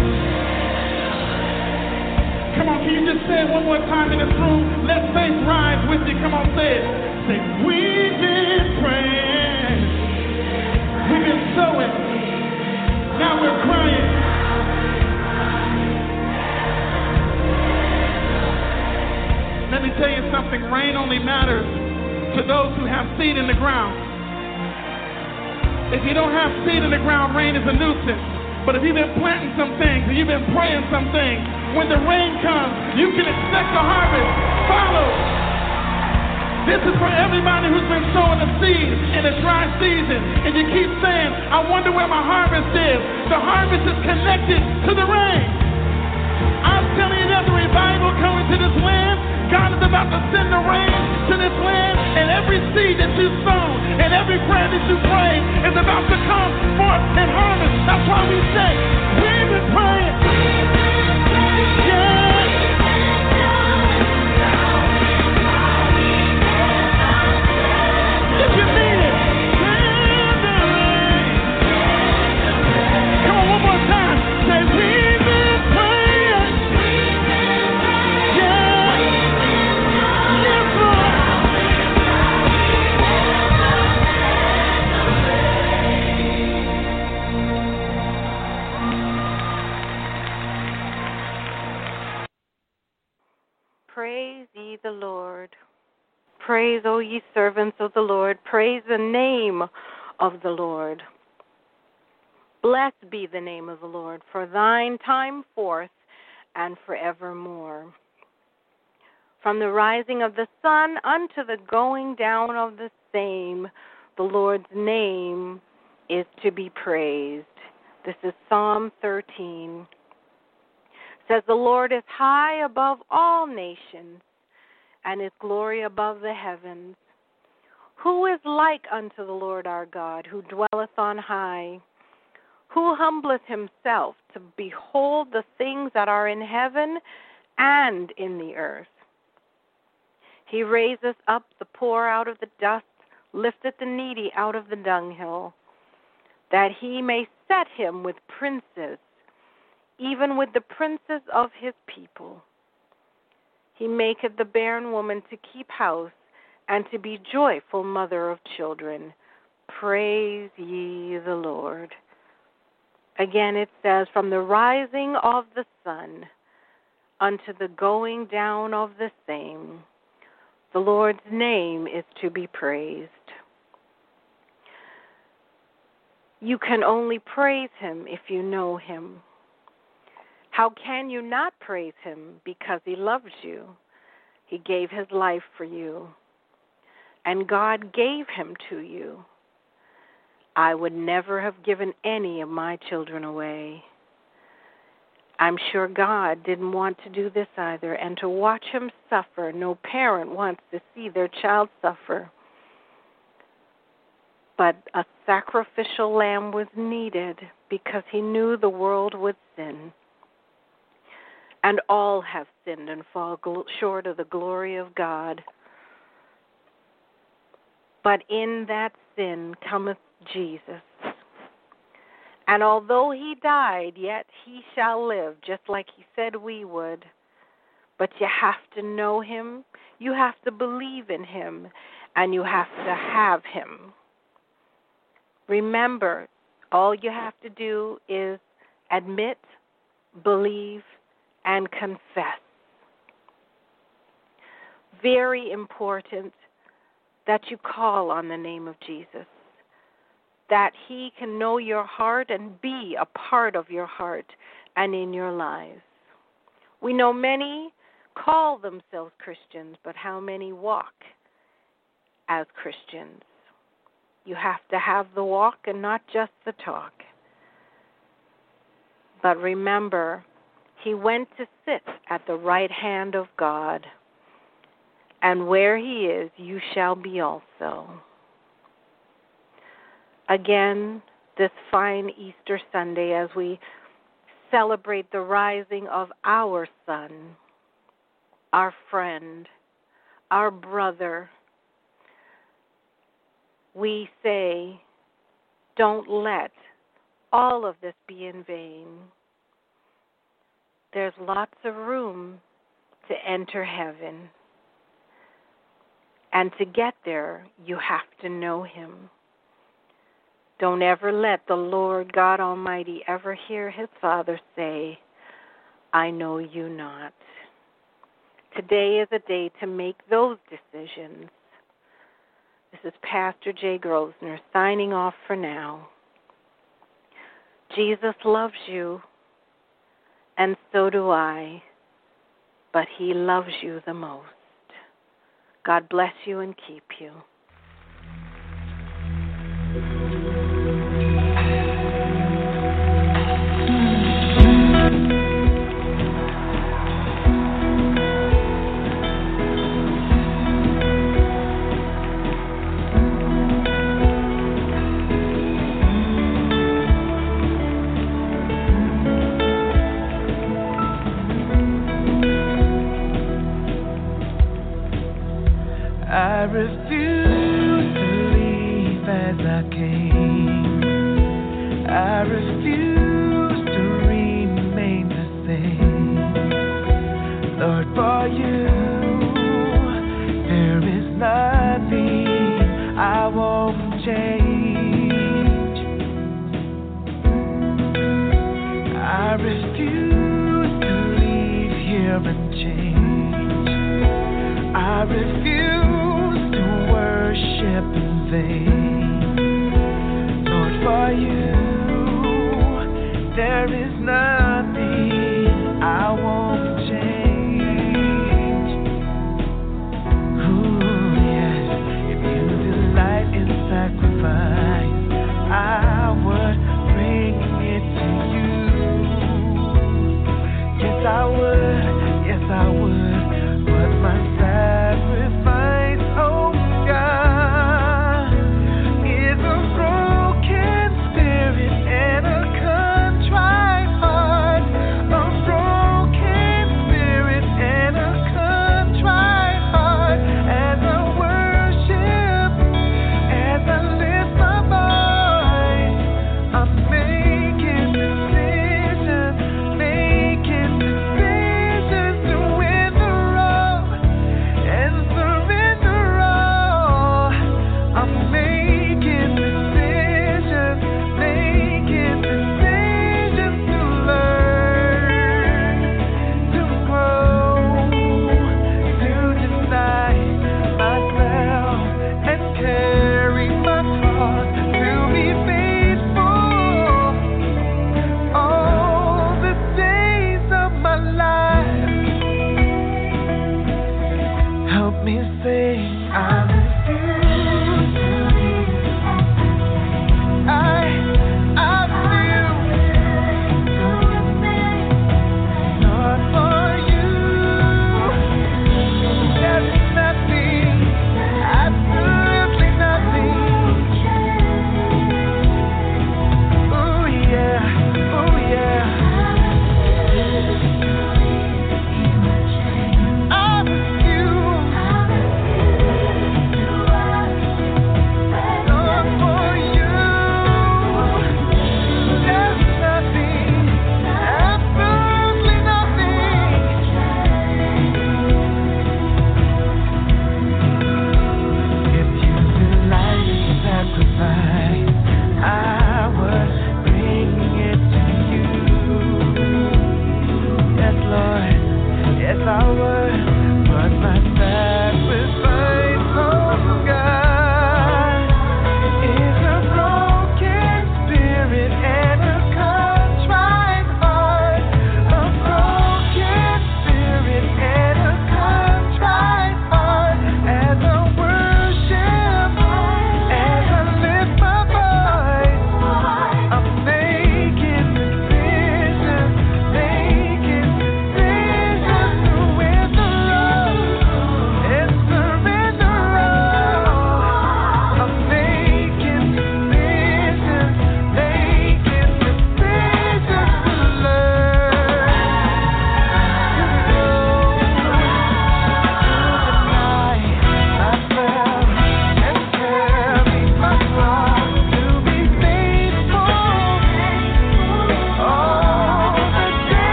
Come on, can you just say it one more time in this room? Let faith rise with you. Come on, say it. Say, we've been praying, we've been sowing, now we're crying. Let me tell you something, rain only matters to those who have seed in the ground. If you don't have seed in the ground, rain is a nuisance. But if you've been planting some things and you've been praying some things, when the rain comes, you can expect the harvest. Follow. This is for everybody who's been sowing a seed in a dry season. And you keep saying, I wonder where my harvest is. The harvest is connected to the rain. I'm telling you, there's a revival coming to this land. God is about to send the rain to this land, and every seed that you've sown and every prayer that you prayed is about to come forth and harvest. That's why we say, we've been praying. Yeah. If you mean it, send the rain. Come on, one more time. Say, we've been praying. Yeah. Praise ye the Lord. Praise, O ye servants of the Lord. Praise the name of the Lord. Blessed be the name of the Lord, for thine time forth and forevermore. From the rising of the sun unto the going down of the same, the Lord's name is to be praised. This is Psalm thirteen. It says, the Lord is high above all nations, and his glory above the heavens. Who is like unto the Lord our God, who dwelleth on high, who humbleth himself to behold the things that are in heaven and in the earth? He raiseth up the poor out of the dust, lifteth the needy out of the dunghill, that he may set him with princes, even with the princes of his people. He maketh the barren woman to keep house, and to be joyful mother of children. Praise ye the Lord. Again it says, from the rising of the sun unto the going down of the same, the Lord's name is to be praised. You can only praise him if you know him. How can you not praise him? Because he loves you. He gave his life for you. And God gave him to you. I would never have given any of my children away. I'm sure God didn't want to do this either, and to watch him suffer. No parent wants to see their child suffer. But a sacrificial lamb was needed because he knew the world would sin. And all have sinned and fall short of the glory of God. But in that sin cometh Jesus. And although he died, yet he shall live, just like he said we would. But you have to know him, you have to believe in him, and you have to have him. Remember, all you have to do is admit, believe, and confess. Very important that you call on the name of Jesus, that he can know your heart and be a part of your heart and in your lives. We know many call themselves Christians, but how many walk as Christians? You have to have the walk and not just the talk. But remember, He went to sit at the right hand of God, and where he is, you shall be also. Again, this fine Easter Sunday, as we celebrate the rising of our son, our friend, our brother, we say, don't let all of this be in vain. There's lots of room to enter heaven. And to get there, you have to know him. Don't ever let the Lord God Almighty ever hear his Father say, I know you not. Today is a day to make those decisions. This is Pastor Jay Grosvenor signing off for now. Jesus loves you, and so do I, but he loves you the most. God bless you and keep you. I refuse to leave as I came. I refuse to remain the same. Lord, for you, there is nothing I won't change. I refuse to leave here and change. I refuse worship in vain. Lord, for you, there is nothing I won't change. Ooh, yes, if you delight in sacrifice, I would bring it to you. Yes, I would, yes, I would, but my sacrifice, oh God,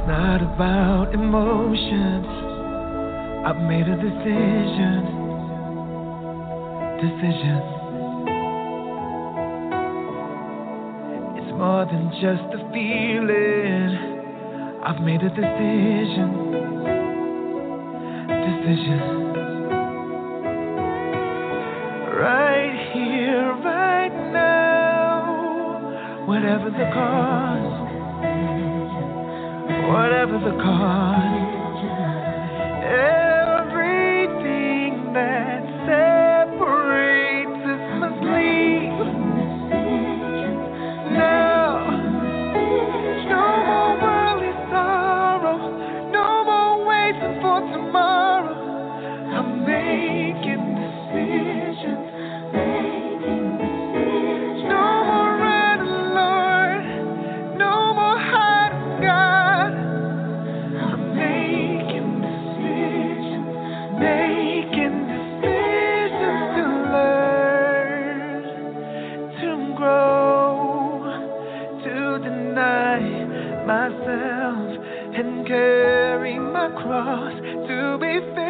not about emotions. I've made a decision. Decision. It's more than just a feeling. I've made a decision. Decision. Right here, right now. Whatever the cost. Whatever the cost. Everything that separates us must leave. Now, no more worldly sorrow, no more waiting for tomorrow. I'm making decisions. No more running, Lord, no more hiding, God. I'm making decisions, making decisions to learn, to grow, to deny myself and carry my cross, to be faithful.